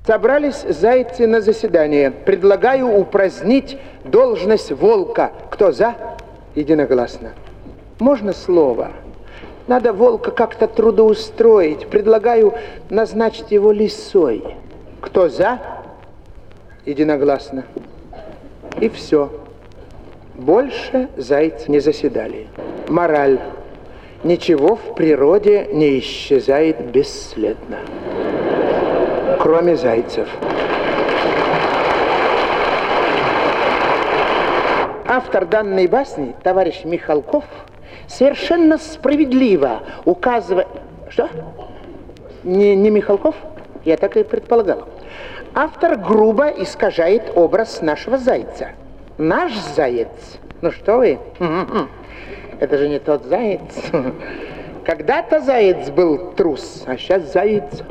Собрались зайцы на заседание. Предлагаю упразднить должность волка. Кто за? Единогласно. Можно слово? Надо волка как-то трудоустроить. Предлагаю назначить его лисой. Кто за? Единогласно. И все. Больше зайцы не заседали. Мораль. Ничего в природе не исчезает бесследно. Кроме зайцев. Автор данной басни, товарищ Михалков, совершенно справедливо указывает... Что? Не Михалков? Я так и предполагал. Автор грубо искажает образ нашего зайца. Наш заяц. Ну что вы? Это же не тот заяц. Когда-то заяц был трус, а сейчас заяц.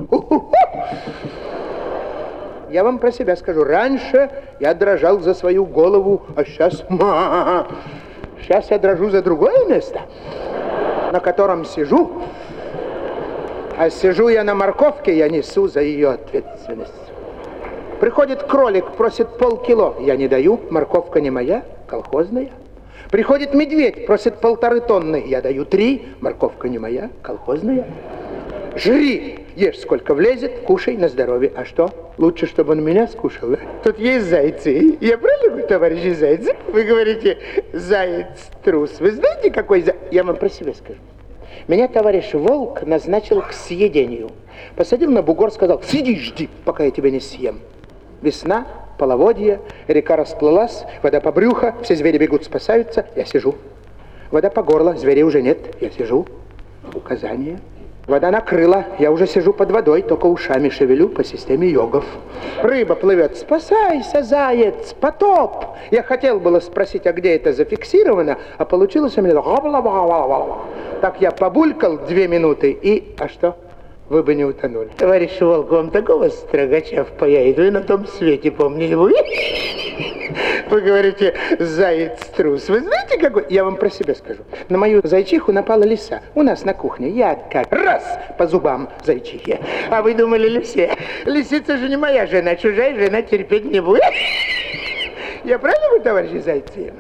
Я вам про себя скажу. Раньше я дрожал за свою голову, а сейчас... Сейчас я дрожу за другое место, на котором сижу. А сижу я на морковке, я несу за ее ответственность. Приходит кролик, просит полкило. Я не даю, морковка не моя, колхозная. Приходит медведь, просит 1,5 тонны. Я даю 3, морковка не моя, колхозная. Жри, ешь сколько влезет, кушай на здоровье. А что? Лучше, чтобы он меня скушал, да? Тут есть зайцы. Я правильно говорю, товарищи зайцы? Вы говорите, заяц трус. Вы знаете, какой заяц? Я вам про себя скажу. Меня товарищ Волк назначил к съедению. Посадил на бугор, сказал, сиди, жди, пока я тебя не съем. Весна, половодье, река расплылась, вода по брюхо, все звери бегут, спасаются, я сижу. Вода по горло, зверей уже нет, я сижу. Указание. Вода накрыла, я уже сижу под водой, только ушами шевелю по системе йогов. Рыба плывет, спасайся, заяц, потоп. Я хотел было спросить, а где это зафиксировано, а получилось у меня... Так я побулькал 2 минуты и... А что? Вы бы не утонули. Товарищ Волк, вам такого строгача впаяет, вы на том свете помнили бы. Вы говорите, заяц трус. Вы знаете, какой? Я вам про себя скажу. На мою зайчиху напала лиса. У нас на кухне. Я как раз по зубам зайчихе. А вы думали, лисе? Лисица же не моя жена, чужая жена терпеть не будет. Я правильно говорю, товарищи зайцы?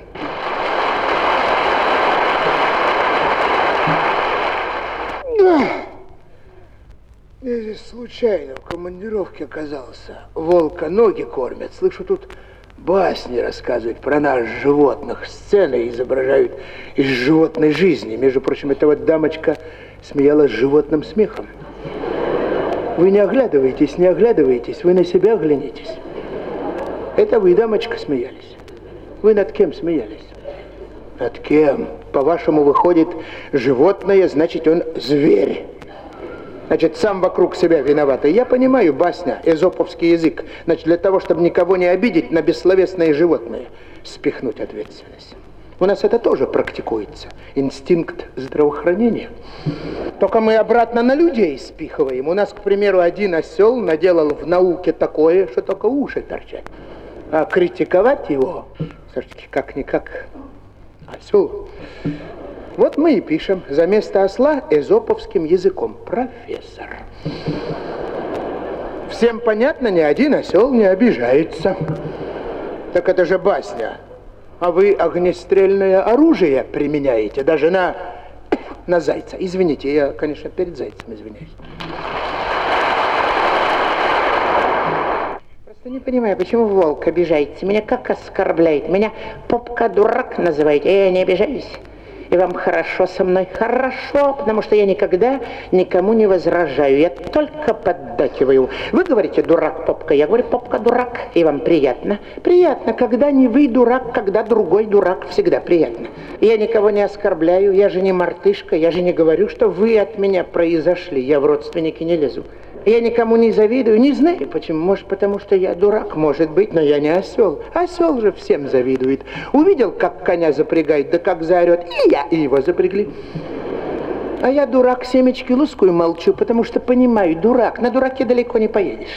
Да. Я здесь случайно в командировке оказался. Волка ноги кормят. Слышу, тут басни рассказывают про нас, животных. Сцены изображают из животной жизни. Между прочим, эта вот дамочка смеялась животным смехом. Вы не оглядываетесь, вы на себя оглянитесь. Это вы, дамочка, смеялись. Вы над кем смеялись? Над кем? По-вашему, выходит, животное, значит, он зверь. Значит, сам вокруг себя виноватый. Я понимаю, басня, эзоповский язык. Значит, для того, чтобы никого не обидеть, на бессловесные животные спихнуть ответственность. У нас это тоже практикуется. Инстинкт здравоохранения. Только мы обратно на людей спихиваем. У нас, к примеру, один осел наделал в науке такое, что только уши торчат. А критиковать его, все-таки как-никак осел. Вот мы и пишем за место осла эзоповским языком. Профессор. Всем понятно, ни один осел не обижается. Так это же басня. А вы огнестрельное оружие применяете даже на зайца. Извините, я, конечно, перед зайцем извиняюсь. Просто не понимаю, почему Волк обижается. Меня как оскорбляет. Меня попка-дурак называете. Я не обижаюсь. И вам хорошо со мной? Хорошо, потому что я никогда никому не возражаю. Я только поддакиваю. Вы говорите, дурак, попка. Я говорю, попка, дурак. И вам приятно? Приятно, когда не вы дурак, когда другой дурак. Всегда приятно. Я никого не оскорбляю. Я же не мартышка. Я же не говорю, что вы от меня произошли. Я в родственники не лезу. Я никому не завидую, не знаю почему. Может, потому что я дурак, может быть, но я не осел. Осел же всем завидует. Увидел, как коня запрягает, да как заорет, и его запрягли. А я дурак, семечки лускаю, молчу, потому что понимаю, дурак, на дураке далеко не поедешь.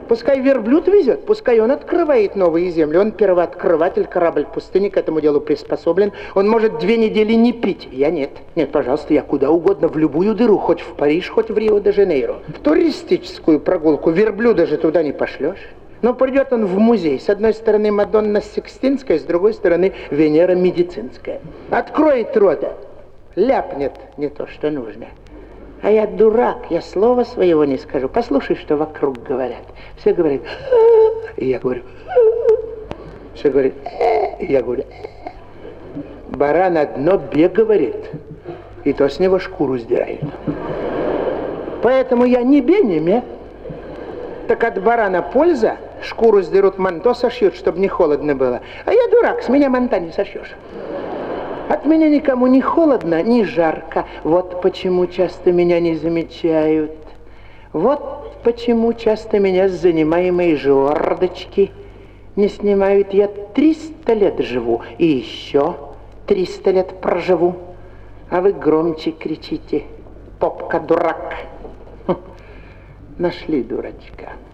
Пускай верблюд везет, пускай он открывает новые земли. Он первооткрыватель, корабль пустыни к этому делу приспособлен. Он может 2 недели не пить. Я нет. Нет, пожалуйста, я куда угодно, в любую дыру, хоть в Париж, хоть в Рио-де-Жанейро. В туристическую прогулку верблюда же туда не пошлешь. Но придет он в музей. С одной стороны Мадонна Сикстинская, с другой стороны Венера Медицинская. Откроет рота, ляпнет не то, что нужно. А я дурак, я слова своего не скажу. Послушай, что вокруг говорят. Все говорят, и я говорю, все говорят, и я говорю, баран одно бе говорит, и то с него шкуру сдирают. Поэтому я ни бе, ни ме. Так от барана польза, шкуру сдерут, манто сошьют, чтобы не холодно было. А я дурак, с меня манта не сошьешь. От меня никому не холодно, ни жарко. Вот почему часто меня не замечают. Вот почему часто меня с занимаемой жердочки не снимают. Я 300 лет живу и еще 300 лет проживу. А вы громче кричите: попка дурак. Нашли дурачка.